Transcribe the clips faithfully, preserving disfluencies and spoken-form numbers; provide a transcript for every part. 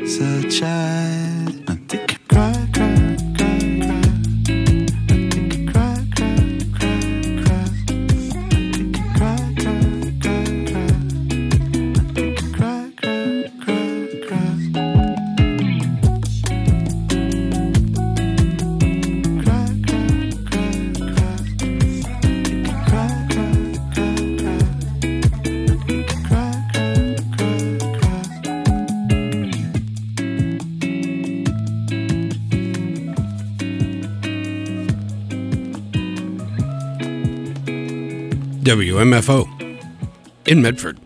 was a child. I think I cried, cried, cried, cried. I think I cried, cried, cried, cried. I think I cried, cried, cried, cried. I think I cried, cried, cried, cried. W M F O in Medford.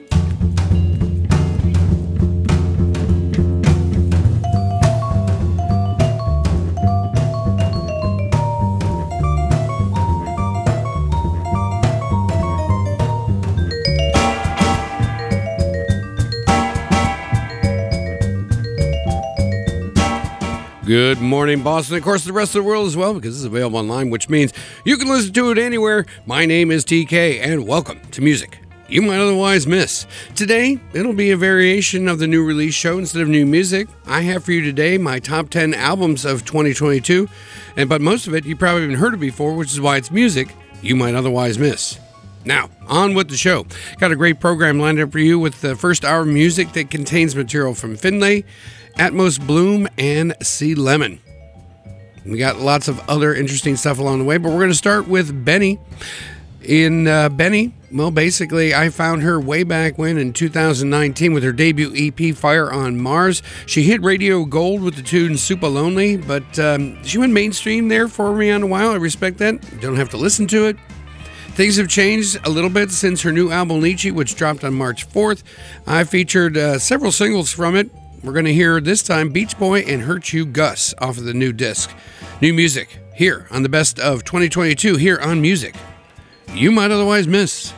Good morning, Boston. Of course, the rest of the world as well, because it's available online, which means you can listen to it anywhere. My name is T K, and welcome to Music You Might Otherwise Miss. Today, it'll be a variation of the new release show instead of new music. I have for you today my top ten albums of twenty twenty-two, and but most of it you probably haven't heard of before, which is why it's music you might otherwise miss. Now, on with the show. Got a great program lined up for you with the first hour of music that contains material from Finlay, Atmos Bloom, and Sea Lemon. We got lots of other interesting stuff along the way, but we're going to start with Benny. In uh, Benny, well, basically, I found her way back when in two thousand nineteen with her debut E P, Fire on Mars. She hit radio gold with the tune Super Lonely, but um, she went mainstream there for me on a while. I respect that. You don't have to listen to it. Things have changed a little bit since her new album, Nietzsche, which dropped on March fourth. I featured uh, several singles from it. We're going to hear this time Beach Boy and Hurt You Gus off of the new disc. New music here on the best of twenty twenty-two here on Music You Might Otherwise Miss.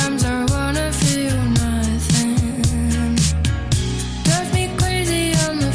Sometimes I wanna feel nothing. Drive me crazy on the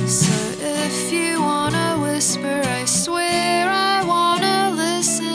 So if you wanna whisper, I swear I wanna listen.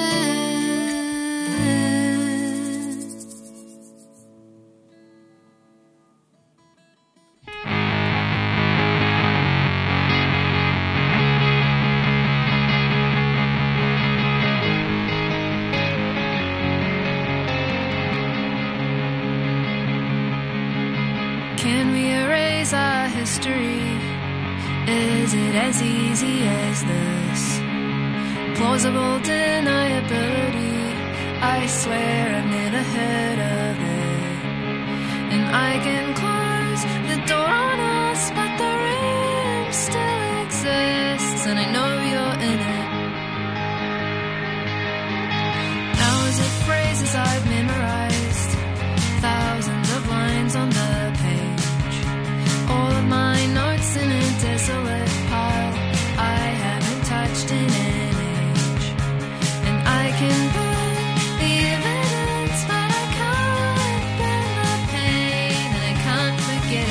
Can we erase our history? Is it as easy as this? Plausible deniability, I swear I've never heard of it. And I can close the door on us, but the room still exists, and I know you're in it. Hours of phrases I've memorized, thousands of lines on the page. All of my notes in a desolate pile I haven't touched in an age. And I can burn the evidence, but I can't burn the pain, and I can't forget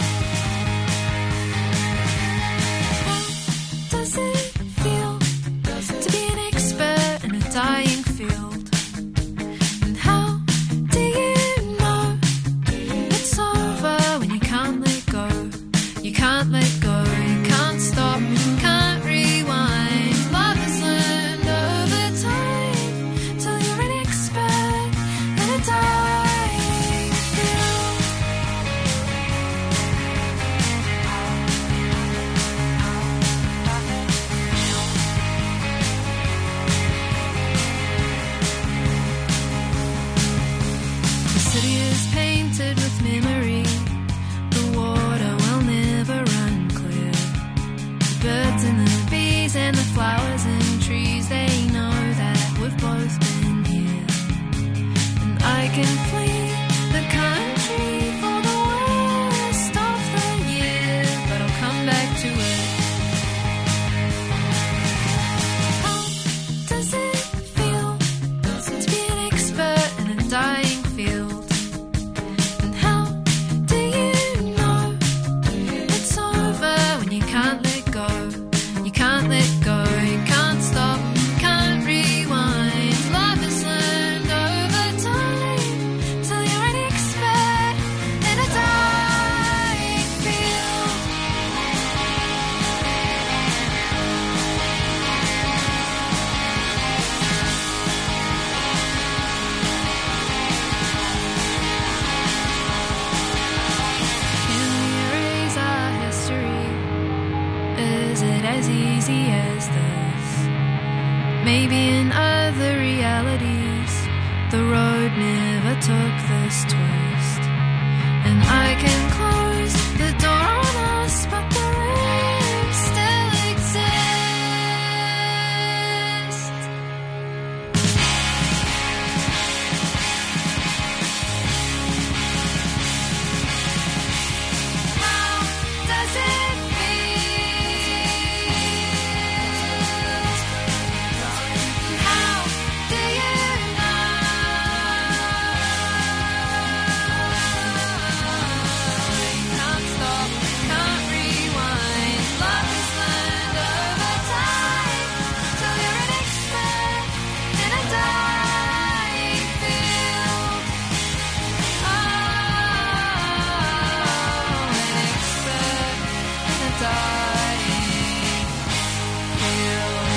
it. How does it feel to be an expert in a dying field? And how do you know it's over when you can't let go? You can't let go, you can't stop, can't rewind. Love is learned over time, till you're an expert in a dying field. The city is painted with memory. The water will never run clear. The birds and the bees and the flowers and trees, they know that we've both been here. And I can flee the country for the worst of the year, but I'll come back to it. How does it feel to be an expert in a dying field? And how do you know it's over when you can't let go? You can't let go, you can't stop, can't rewind. Love is learned over time, till you're an expert in a dying field. Can we erase our history? Is it as easy as this? Maybe in other realities, the road never took this twist. And I can close the door on us, but the room still exists. How does it feel? How do you know? You can't stop, can't rewind. Love is learned over time, till you're an expert in a dying field. Oh, an expert in a dying field.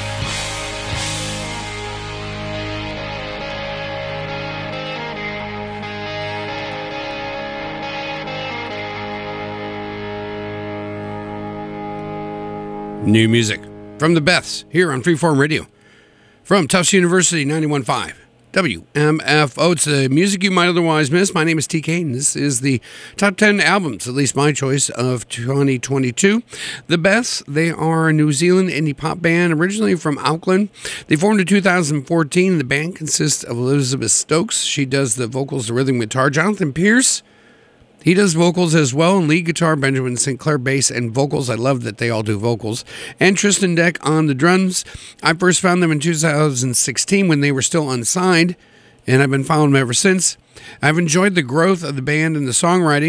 New music from the Beths here on Freeform Radio. From Tufts University, ninety-one point five W M F O. It's the music you might otherwise miss. My name is T K, and this is the top ten albums, at least my choice, of twenty twenty-two. The Beths, they are a New Zealand indie pop band originally from Auckland. They formed in two thousand fourteen. The band consists of Elizabeth Stokes. She does the vocals, the rhythm guitar. Jonathan Pierce, he does vocals as well, and lead guitar, Benjamin Sinclair bass and vocals. I love that they all do vocals. And Tristan Deck on the drums. I first found them in two thousand sixteen when they were still unsigned, and I've been following them ever since. I've enjoyed the growth of the band and the songwriting.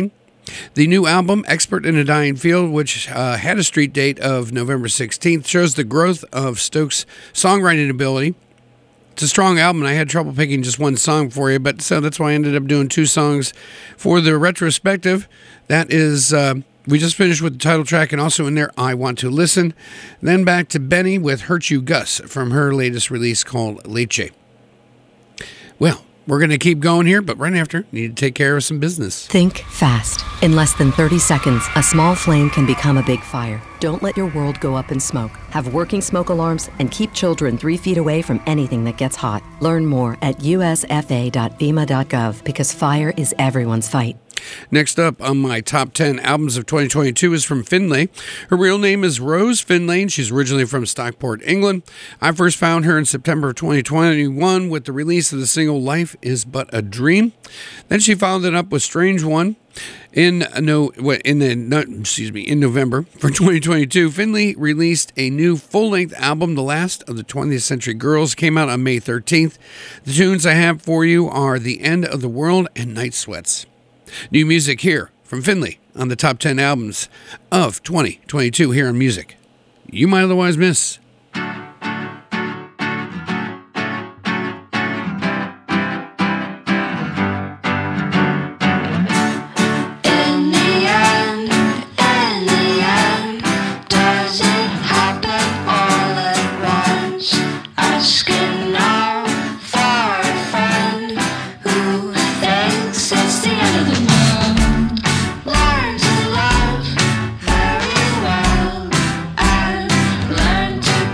The new album, Expert in a Dying Field, which uh, had a street date of November sixteenth, shows the growth of Stokes' songwriting ability. It's a strong album, and I had trouble picking just one song for you, but so that's why I ended up doing two songs for the retrospective. That is, uh, we just finished with the title track, and also in there, I Want to Listen. Then back to Benny with Hurt You Gus from her latest release called Leche. Well, we're going to keep going here, but right after, need to take care of some business. Think fast. In less than thirty seconds, a small flame can become a big fire. Don't let your world go up in smoke. Have working smoke alarms and keep children three feet away from anything that gets hot. Learn more at u s f a dot fema dot gov because fire is everyone's fight. Next up on my top ten albums of twenty twenty-two is from Finlay. Her real name is Rose Finlay, and she's originally from Stockport, England. I first found her in September of twenty twenty-one with the release of the single Life Is But a Dream. Then she followed it up with Strange One in no in the no, excuse me in November for twenty twenty-two. Finlay released a new full-length album, The Last of the twentieth Century Girls, came out on May thirteenth. The tunes I have for you are The End of the World and Night Sweats. New music here from Finlay on the top ten albums of twenty twenty-two here on Music You Might Otherwise Miss. Learn to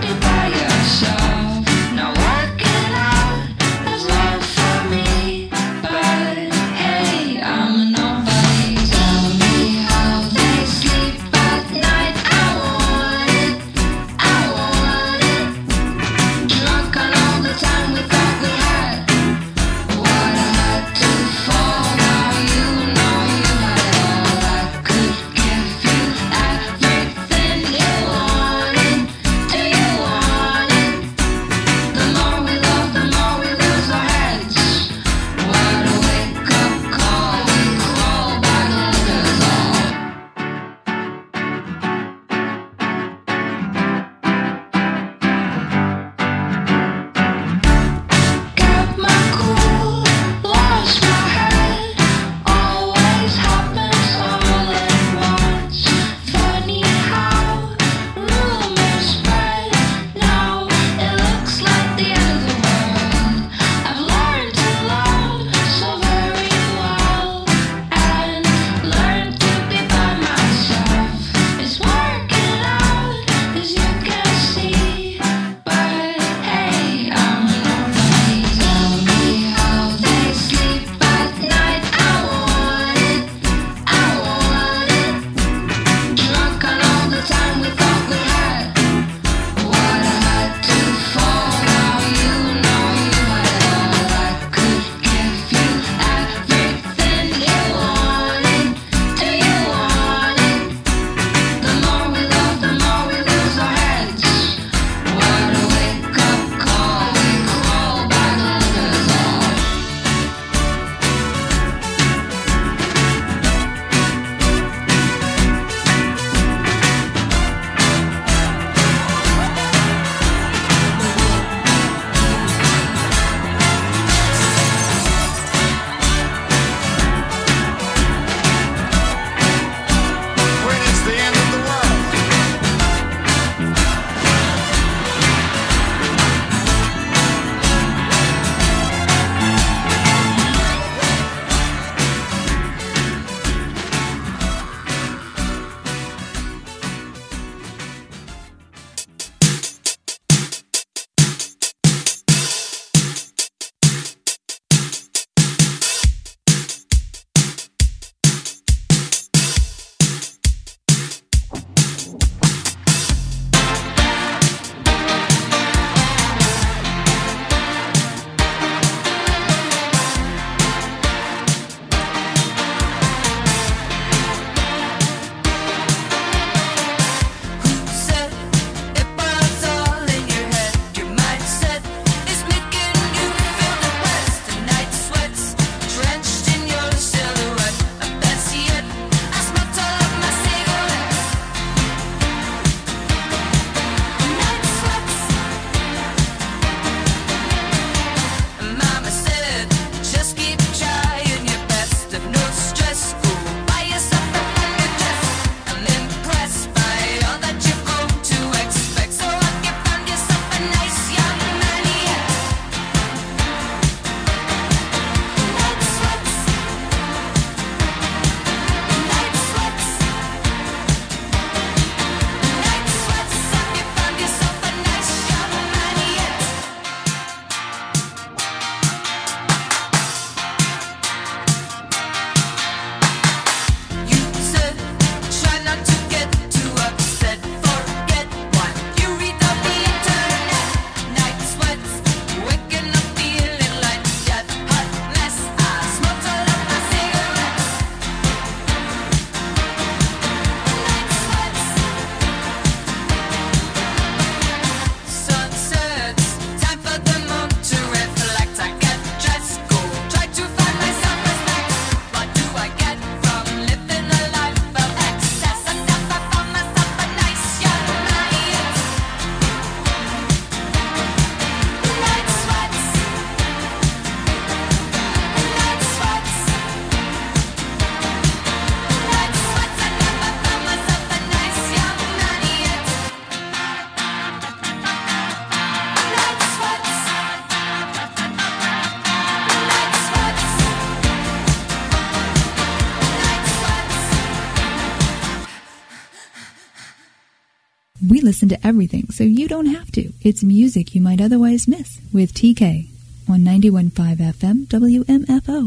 We listen to everything, so you don't have to. It's music you might otherwise miss with T K on ninety-one point five F M W M F O.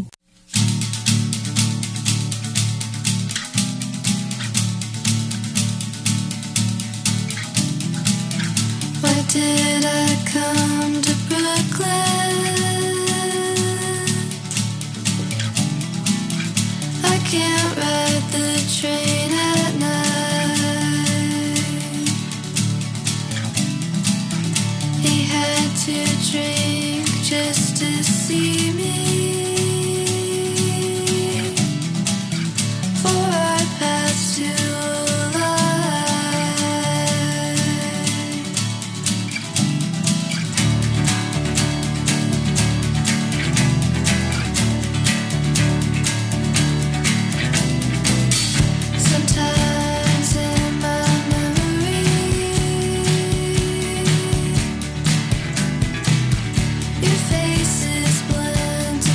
Why did I come to Brooklyn? I can't ride the train at night. He had to drink just to see me, for our paths to align. Sometimes in my memory, your face is blend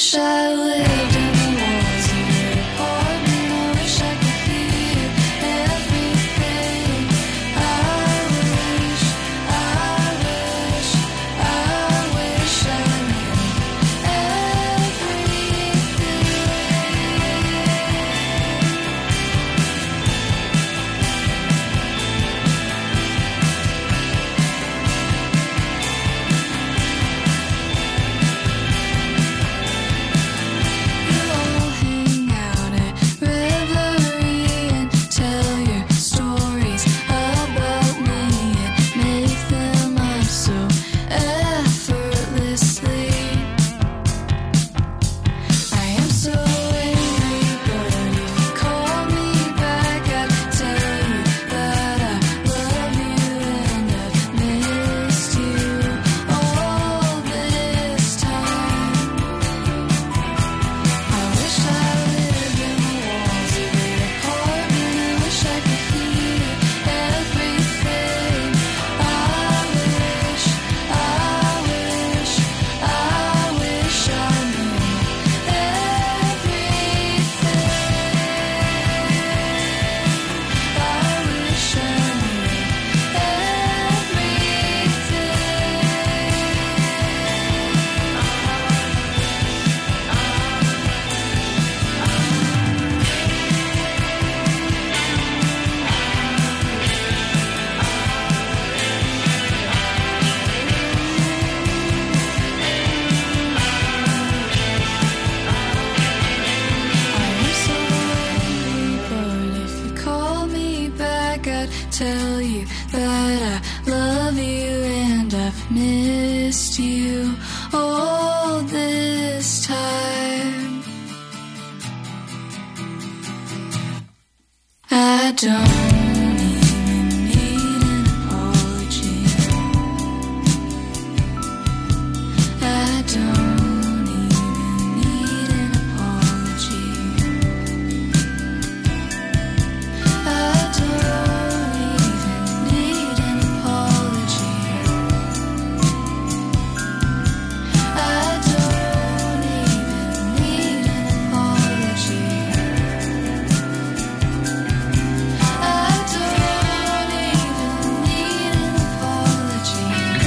wish I lived in the walls of your apartment. I wish I could hear everything. I wish, I wish, I wish I knew everything. You all hang out at Reverie and tell your stories about me and make them up so effortlessly. I am so angry, but if you call me back, I'd tell you that I love you and I've missed you all this time. I wish I lived in the walls of your apartment. I wish I could hear everything. I wish, I wish, I wish I knew everything. I wish I knew I'm so angry, but if you call me back, I'd tell you that I love you and I've missed you all this time. I don't even need an apology. I don't even need an apology. I don't even need an apology. I don't even need an apology. I don't even need an apology.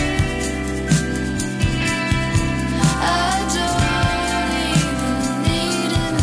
I don't even need an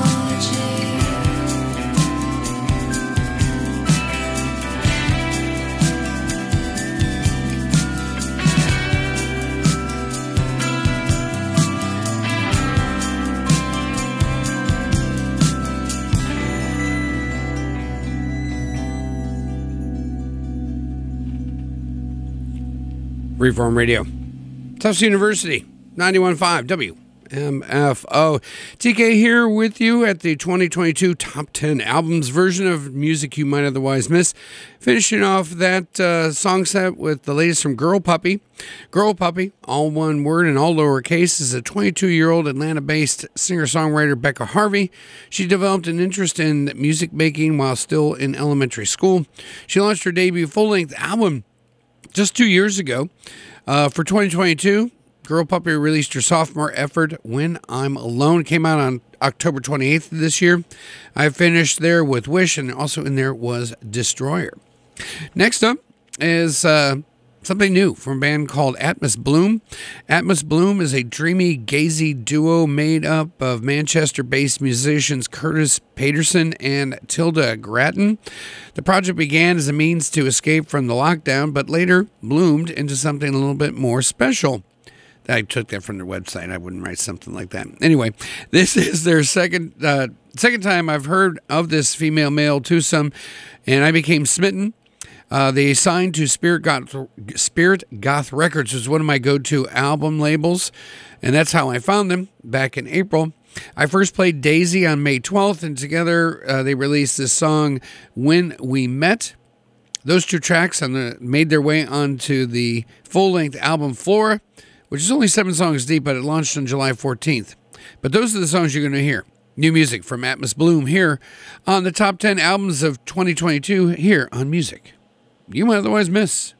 Freeform Radio. Tufts University, ninety-one point five W M F O. T K here with you at the twenty twenty-two Top ten Albums version of music you might otherwise miss. Finishing off that uh, song set with the latest from Girl Puppy. Girl Puppy, all one word and all lowercase, is a twenty-two-year-old Atlanta-based singer-songwriter, Becca Harvey. She developed an interest in music making while still in elementary school. She launched her debut full-length album just two years ago. Uh, for twenty twenty-two, Girl Puppy released her sophomore effort, When I'm Alone. It came out on October twenty-eighth of this year. I finished there with Wish, and also in there was Destroyer. Next up is uh, something new from a band called Atmos Bloom. Atmos Bloom is a dreamy, gazy duo made up of Manchester-based musicians Curtis Paterson and Tilda Grattan. The project began as a means to escape from the lockdown, but later bloomed into something a little bit more special. I took that from their website. I wouldn't write something like that. Anyway, this is their second uh, second time I've heard of this female-male twosome, and I became smitten. Uh, they signed to Spirit Goth, Spirit Goth Records, which is one of my go-to album labels, and that's how I found them back in April. I first played Daisy on May twelfth, and together uh, they released this song, When We Met. Those two tracks on the, made their way onto the full-length album Flora, which is only seven songs deep, but it launched on July fourteenth. But those are the songs you're going to hear. New music from Atmos Bloom here on the top ten albums of twenty twenty-two here on Music You Might Otherwise Miss.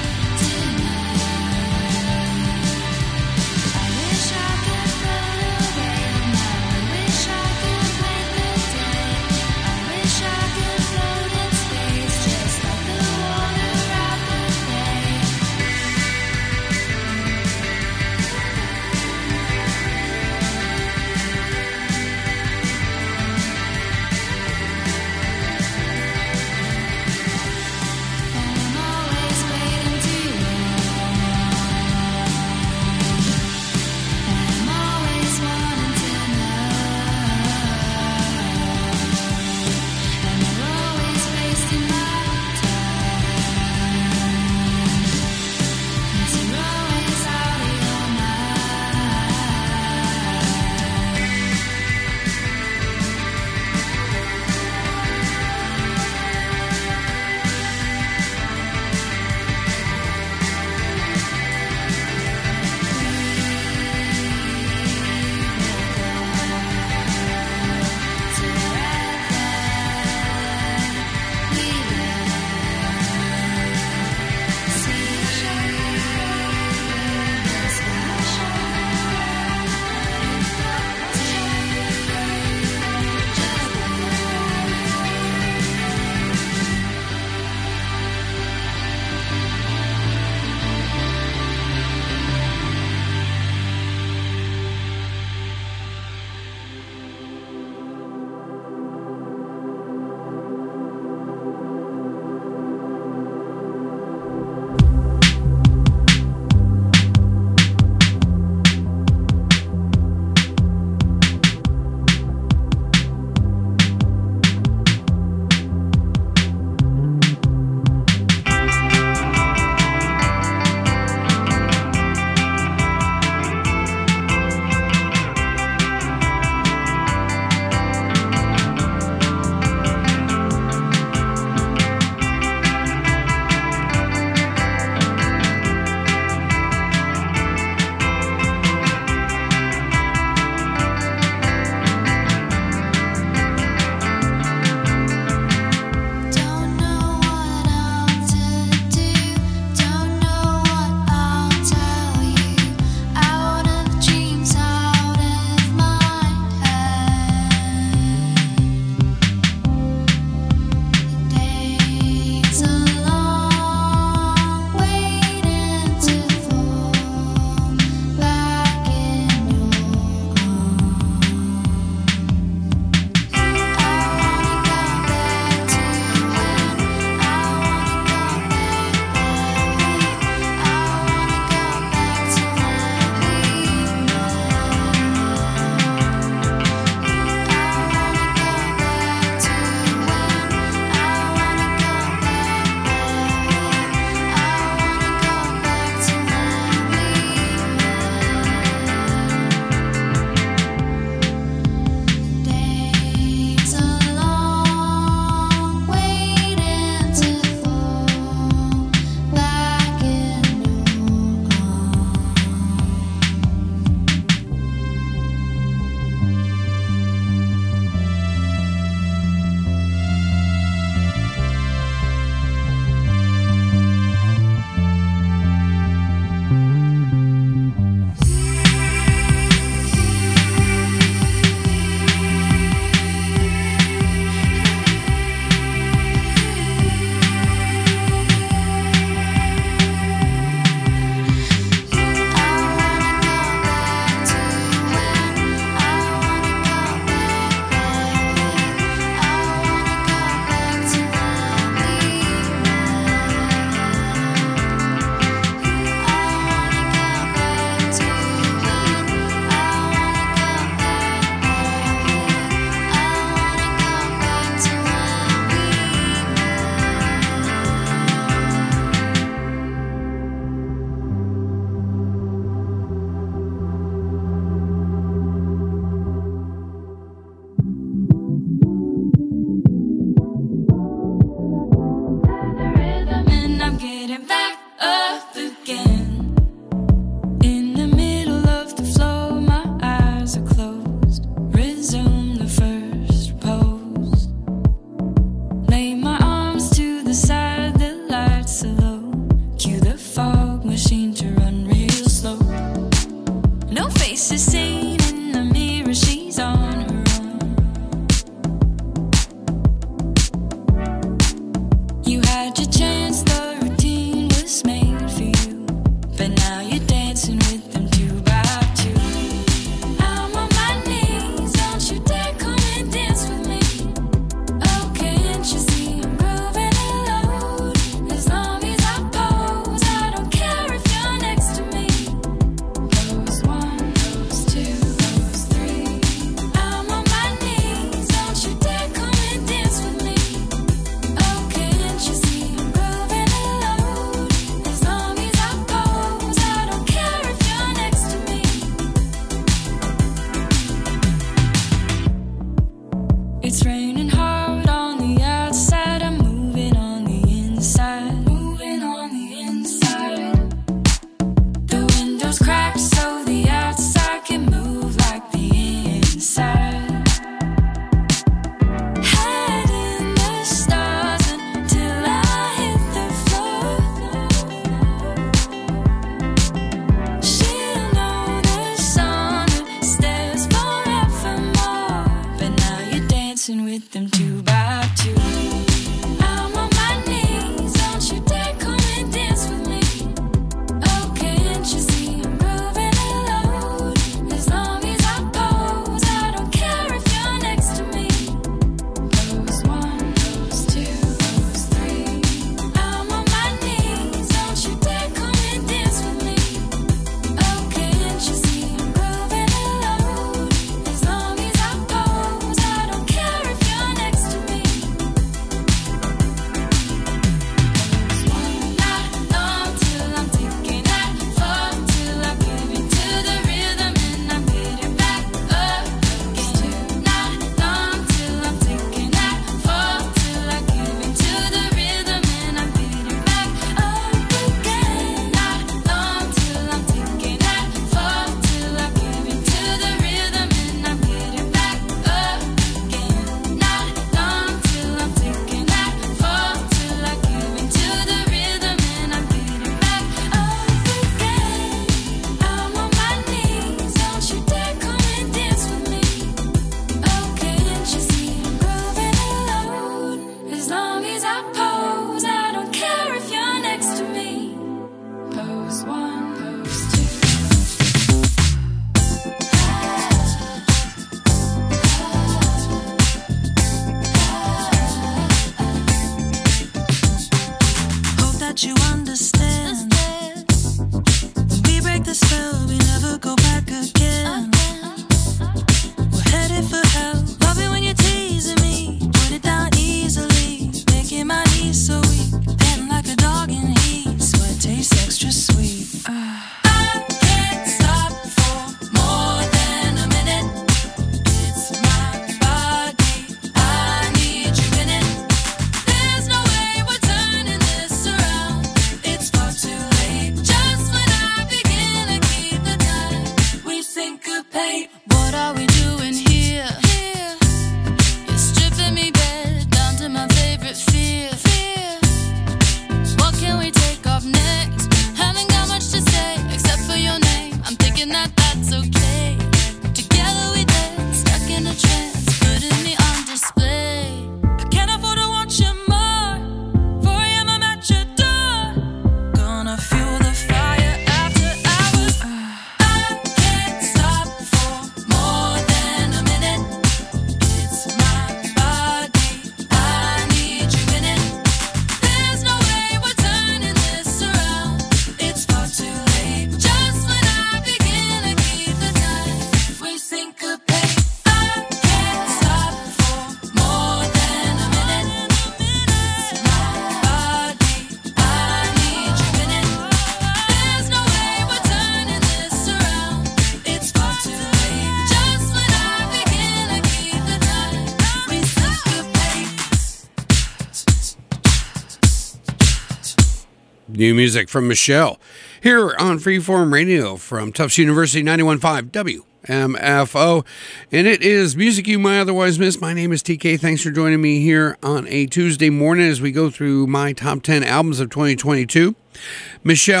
New music from Michelle here on Freeform Radio from Tufts University ninety-one point five W M F O. And it is Music You Might Otherwise Miss. My name is T K. Thanks for joining me here on a Tuesday morning as we go through my top ten albums of twenty twenty-two. Michelle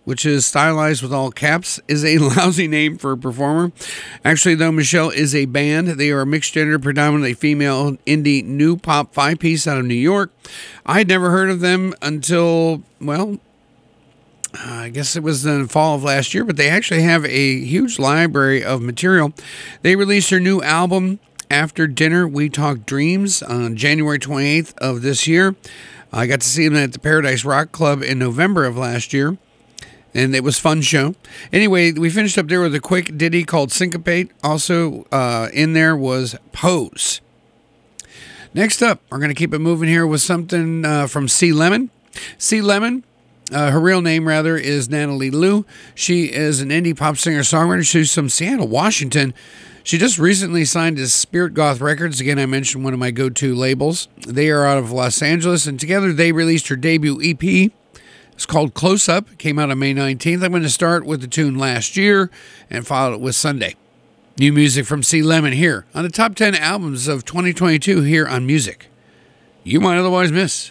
which is stylized with all caps, is a lousy name for a performer. Actually, though, Michelle is a band. They are a mixed gender, predominantly female indie new pop five-piece out of New York. I had never heard of them until, well, uh, I guess it was the fall of last year, but they actually have a huge library of material. They released their new album, After Dinner, We Talk Dreams, on January twenty-eighth of this year. I got to see them at the Paradise Rock Club in November of last year. And it was a fun show. Anyway, we finished up there with a quick ditty called Syncopate. Also uh, in there was Pose. Next up, we're going to keep it moving here with something uh, from C. Lemon. C. Lemon, uh, her real name, rather, is Natalie Lou. She is an indie pop singer-songwriter. She's from Seattle, Washington. She just recently signed to Spirit Goth Records. Again, I mentioned one of my go-to labels. They are out of Los Angeles, and together they released her debut E P. It's called Close Up. It came out on May nineteenth. I'm going to start with the tune Last Year and follow it with Sunday. New music from C. Lemon here on the top ten albums of twenty twenty-two here on Music You Might Otherwise Miss.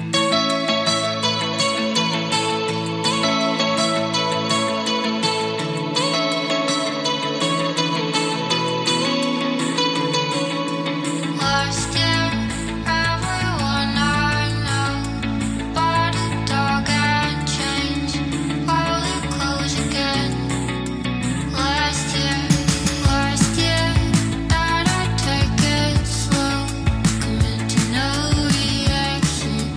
Last year, everyone I know bought a dog and changed all their clothes again. Last year, last year, that I take it slow, commit to no reaction.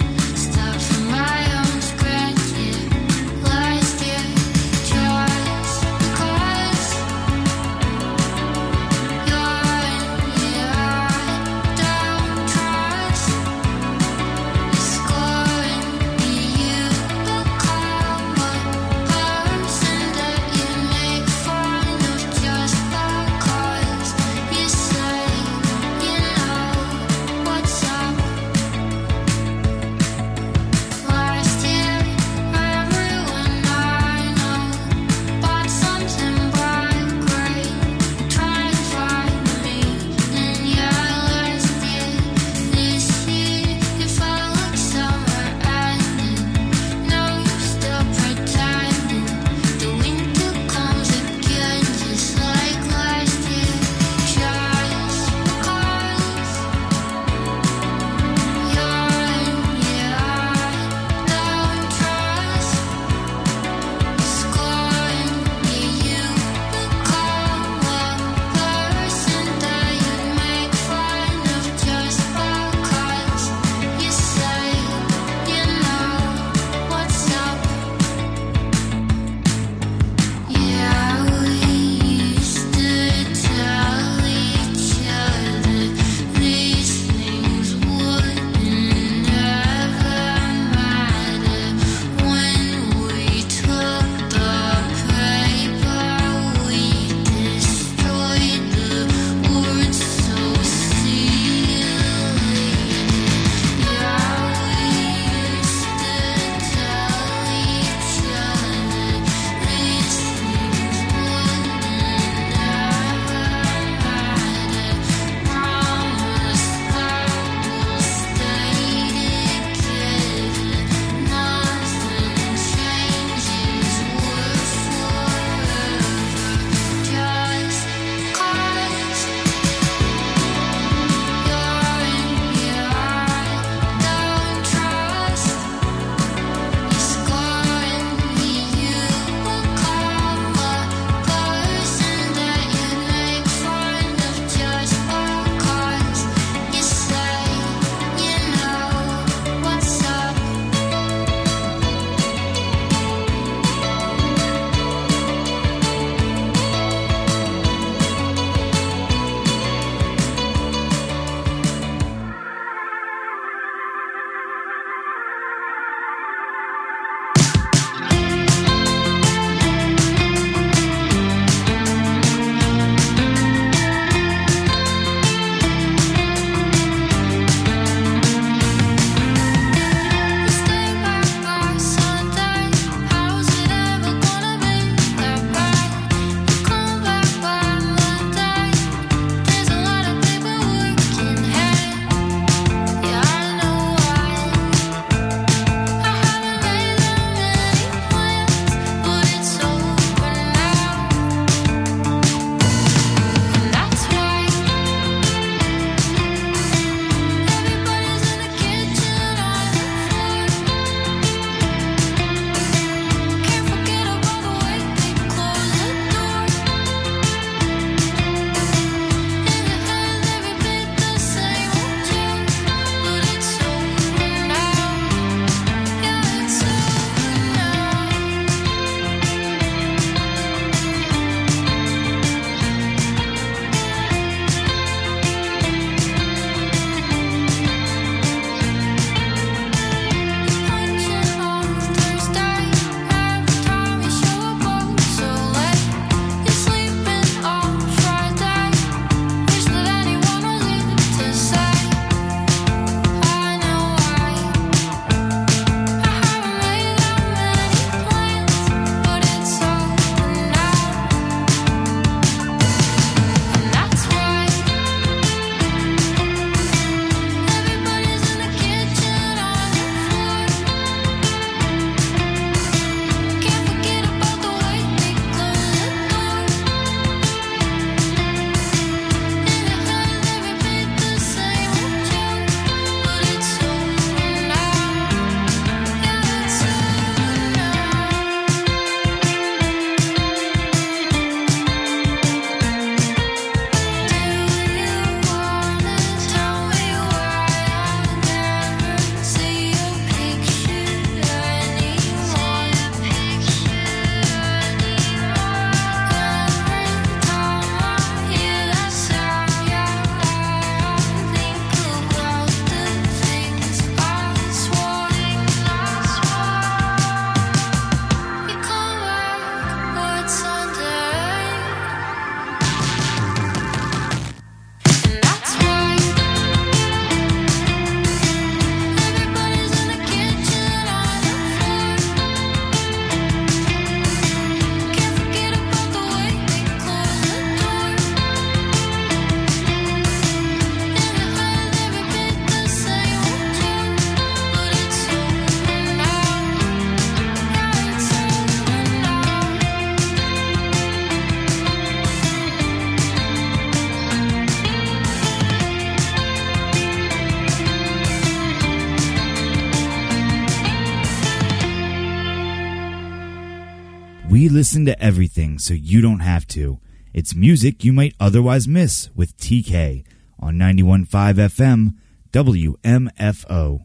We listen to everything so you don't have to. It's music you might otherwise miss with T K on ninety-one point five F M W M F O.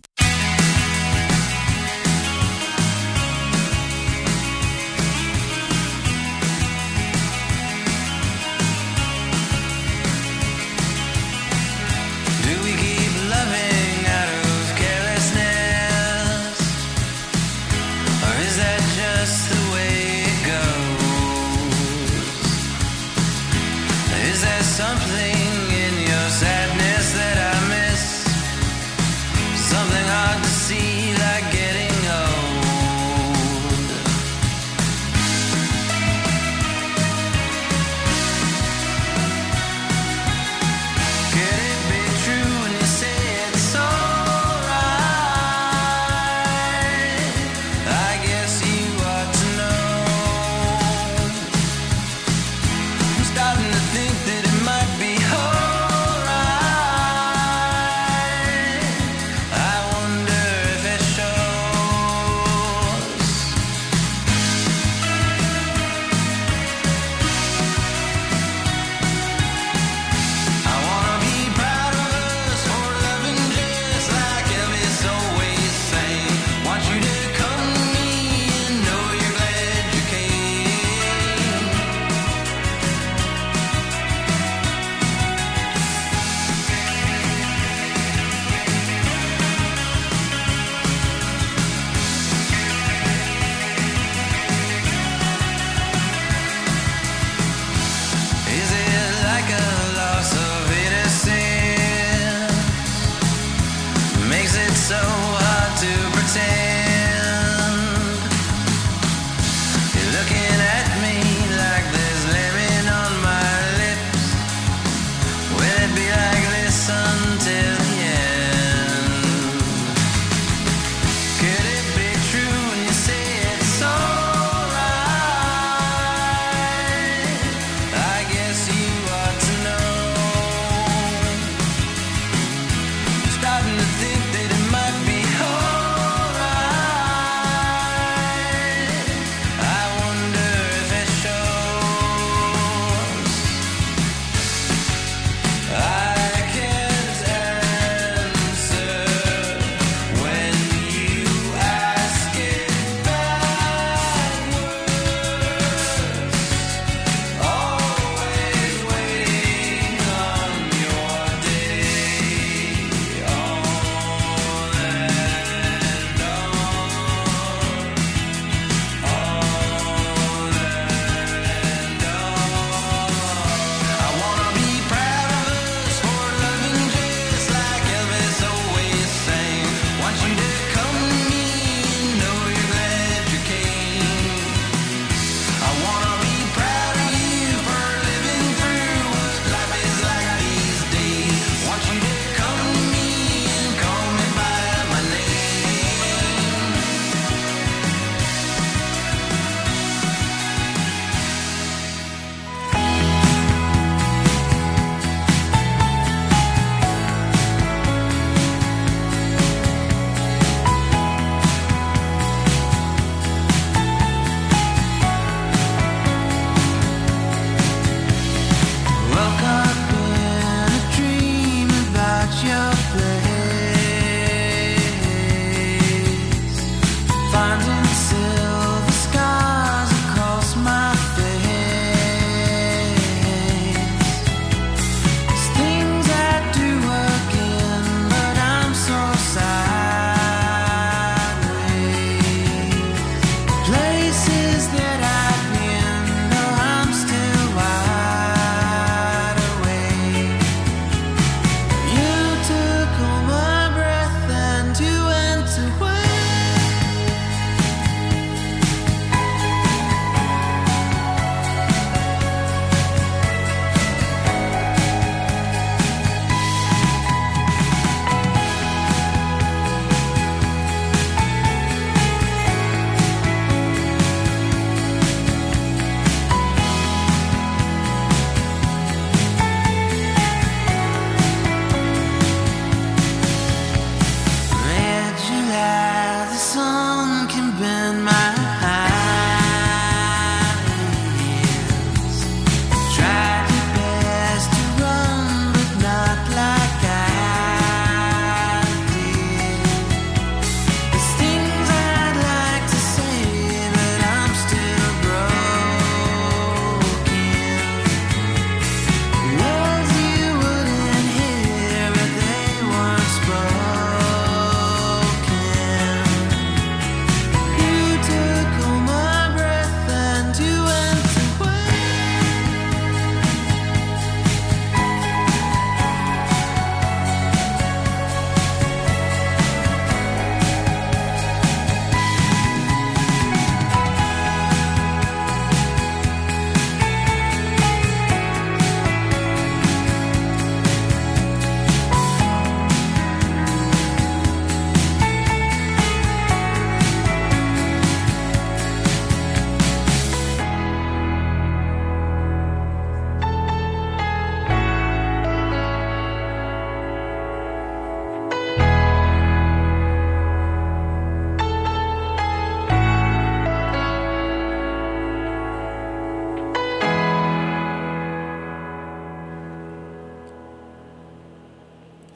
Starting to think that it might be alright.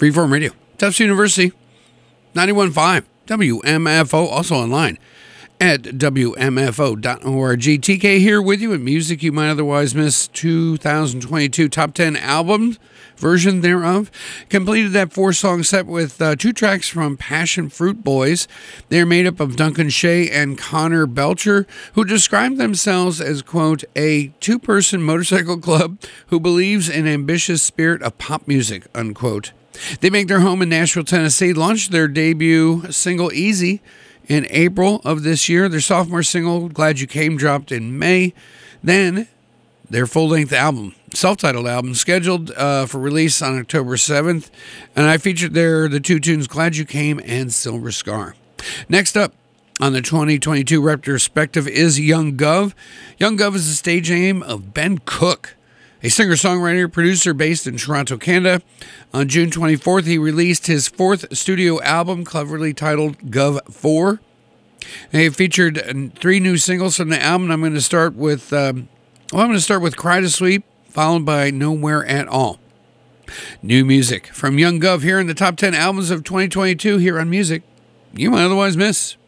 Freeform Radio, Tufts University, ninety-one point five W M F O, also online at W M F O dot org. T K here with you at Music You Might Otherwise Miss two thousand twenty-two Top ten Albums version thereof. Completed that four-song set with uh, two tracks from Passion Fruit Boys. They're made up of Duncan Shea and Connor Belcher, who describe themselves as, quote, a two-person motorcycle club who believes in ambitious spirit of pop music, unquote. They make their home in Nashville, Tennessee, launched their debut single, Easy, in April of this year. Their sophomore single, Glad You Came, dropped in May. Then their full-length album, self-titled album, scheduled uh, for release on October seventh. And I featured there the two tunes, Glad You Came and Silver Scar. Next up on the twenty twenty-two retrospective is Young Gov. Young Gov is the stage name of Ben Cook, a singer-songwriter, producer based in Toronto, Canada. On June twenty-fourth, he released his fourth studio album, cleverly titled Gov four. They featured three new singles from the album. I'm going to start with, um, well, I'm going to start with Cry to Sleep, followed by Nowhere at All. New music from Young Gov here in the top ten albums of twenty twenty-two here on Music You Might Otherwise Miss.